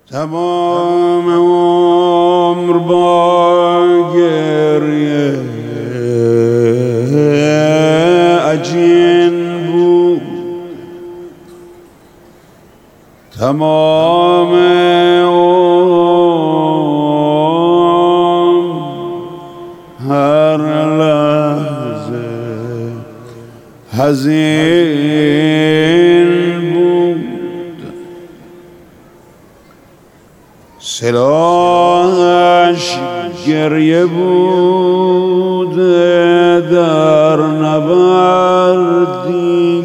تمام عمر با گریه عجین بود، تمام عمر هر لحظه حزین بود. سلاحش گریه بود در نبردی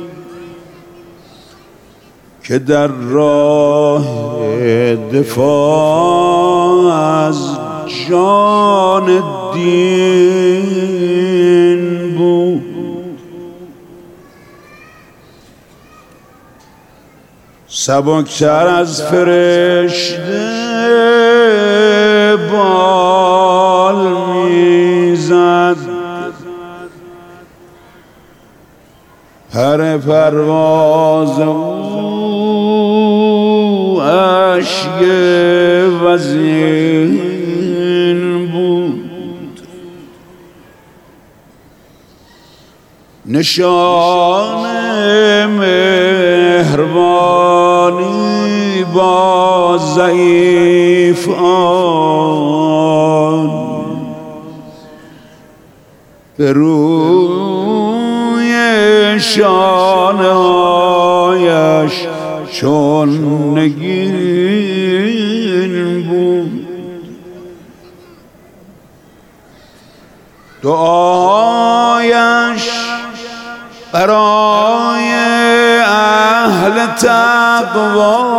که در راه دفاع از جان دین بود. سبکتر از فرشته بال میزد، پر پرواز او اشک وزین بود. نشان مهربانی با ضعیفان به روی شانه‌هایش چون نگین بود. دعایش برای اهل تقوا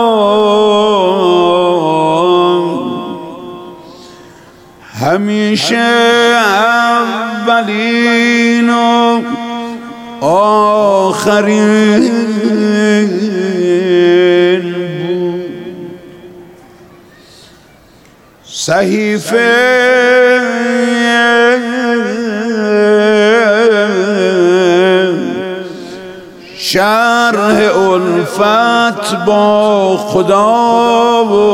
همیشه اولین و آخرین بود. صحیفه شرح الفت با خدا و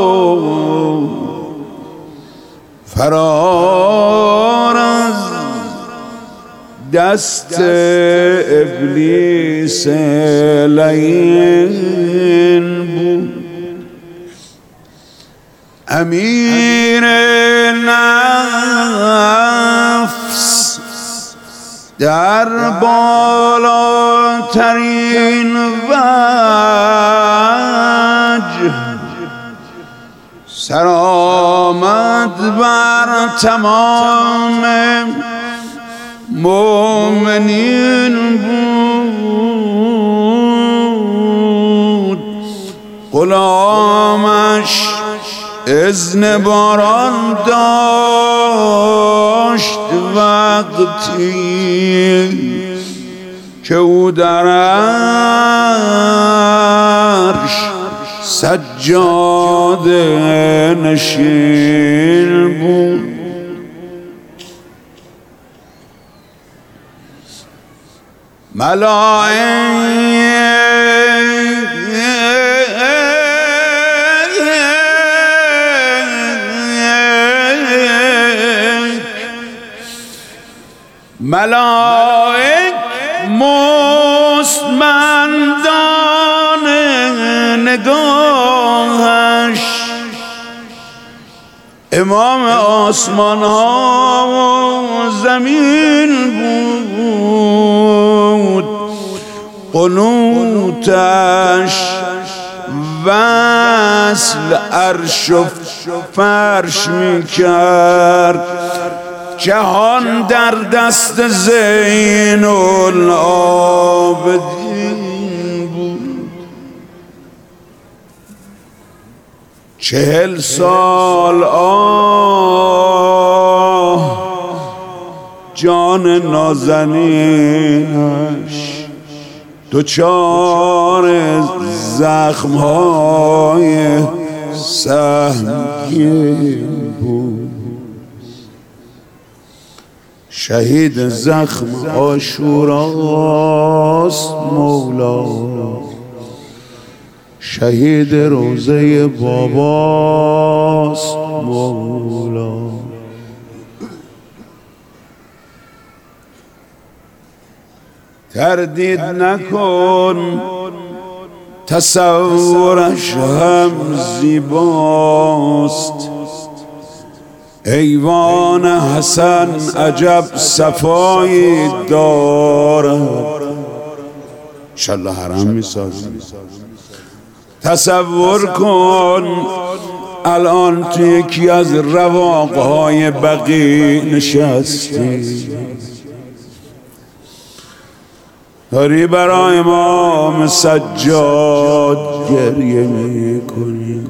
فرار از دست ابلیس لعین بود. امیر نفس در بالاترین وجه سرآمد بر تمام مؤمنین بود. غلامش اذن باران داشت وقتی که او در عرش سجاده نشین بود. ملائک مستمندان نگاهش امام آسمان ها و زمین بود. قنوتش وصل عرش و فرش می کرد. جهان در دست زین العابدین بود. 40 سال جان نازنینش دچار زخم‌های سهمگین بود. شهید زخم عاشوراست مولا، شهید روزه باباست مولا. تردید نکن تصورش هم زیباست. ایوان حسن عجب صفایی دارد. انشالله حرم میسازیم. تصور کن الان تو یکی از رواقهای بقیع نشستی، داری برای امام سجاد گریه میکنی.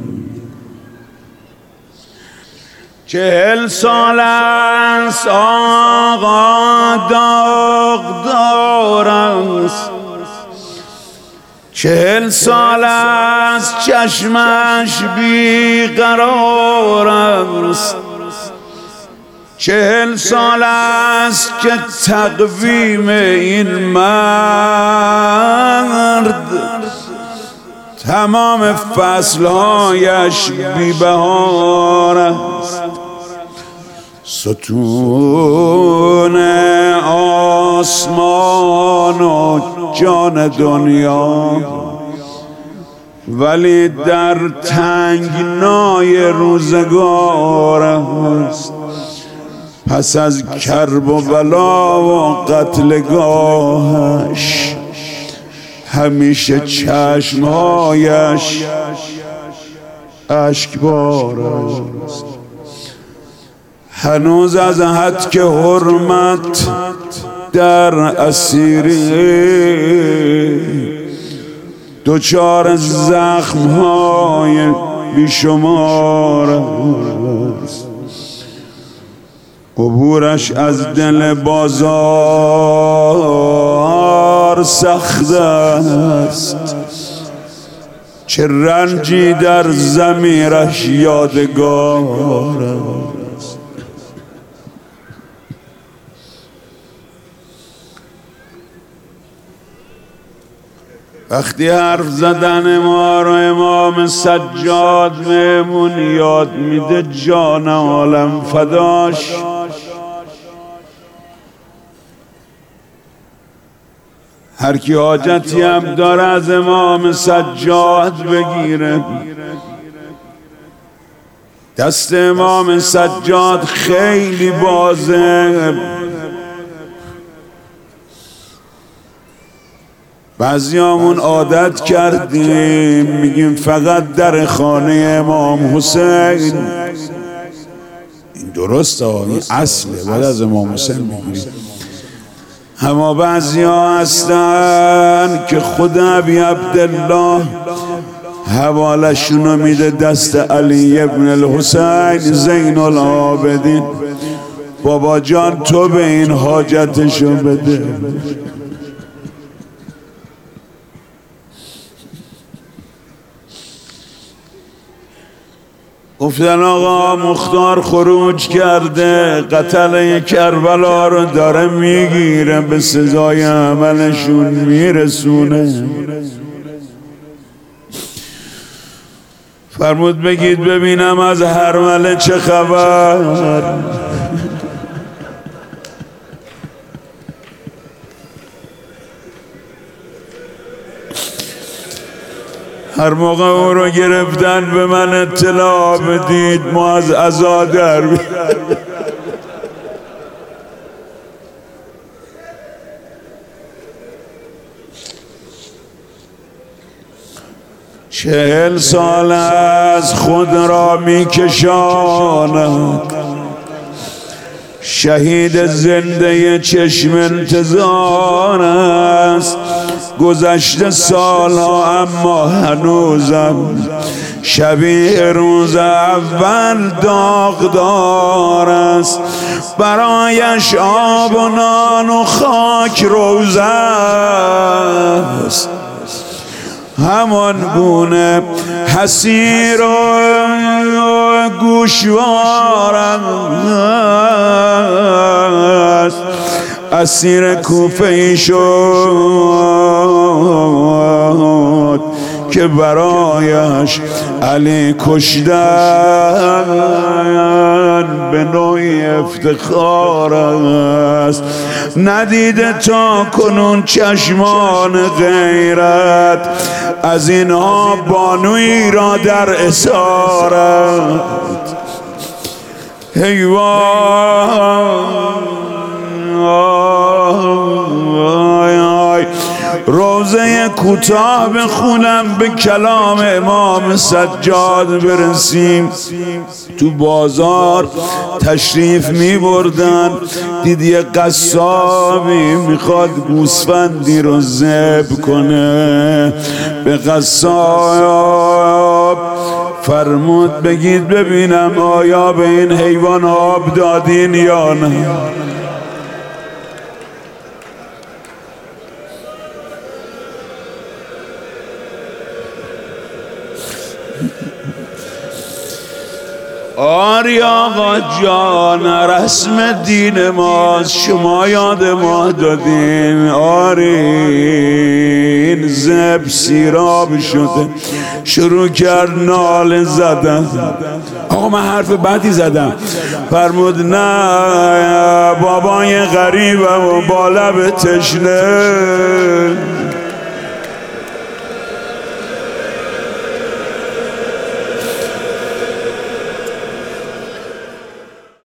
40 سال است آقا داغدار است، 40 سال است چشمش بیقرار است، 40 سال است که تقویم این مرد تمام فصلهایش بی‌بهار است. ستون آسمان و جان دنیا، ولی در تنگنای روزگار است. پس از کرب و بلا و قتلگاهش همیشه چشمهایش اشکبار است. هنوز از حد که حرمت در اسیری، دچار زخمهای بیشمار است. عبورش از دل بازار سخت است، چه رنجی در ضمیرش یادگار است. وقتی حرف زدن ما رو امام سجاد بهمون یاد میده، جان عالم فداش. هر کی حاجتی هم داره از امام سجاد بگیره. دست امام سجاد خیلی بازه. بعضیامون عادت کردیم میگیم فقط در خانه امام حسین. این درسته، این اصله، بعد از امام حسین میگیم. اما بعضی ها هستن که خود ابی عبدالله حوالشونو میده دست علی ابن الحسین زین العابدین. بابا جان تو به این حاجتشو بده. گفتن آقا مختار خروج کرده، قتل کربلا رو داره میگیره، به سزای عملشون میرسونه. فرمود بگید ببینم از هرمله چه خبر. هر موقع او رو گرفتن به من اطلاع بدید، ما از عزا در 40 سال از خود را میکشاند، شهید زنده چشم انتظار است. گذشته سالها اما هنوزم شبیه روز اول داغدار است. برایش آب و نان و خاک روزه است، همان گونه حسیر و گوشوار است. اسیر کوفه ای شد که برایش علی کشتن به نوعی افتخار است. ندیده تا کنون چشمان غیرت از اینها بانوی را در اسارت. روزه کوتاه بخونم به کلام امام سجاد برسیم. تو بازار تشریف می بردن، دید یه قصابی میخواد گوسفندی رو ذبح کنه. به قصاب فرمود بگید ببینم آیا به این حیوان آب دادین یا نه. آری آقا جان رسم دین ماست، شما یاد ما دادین. آری این ذبح سیراب شده، شروع کرد ناله زدن. آقا من حرف بدی زدم. فرمود نه بابای غریبم و با لب تشنه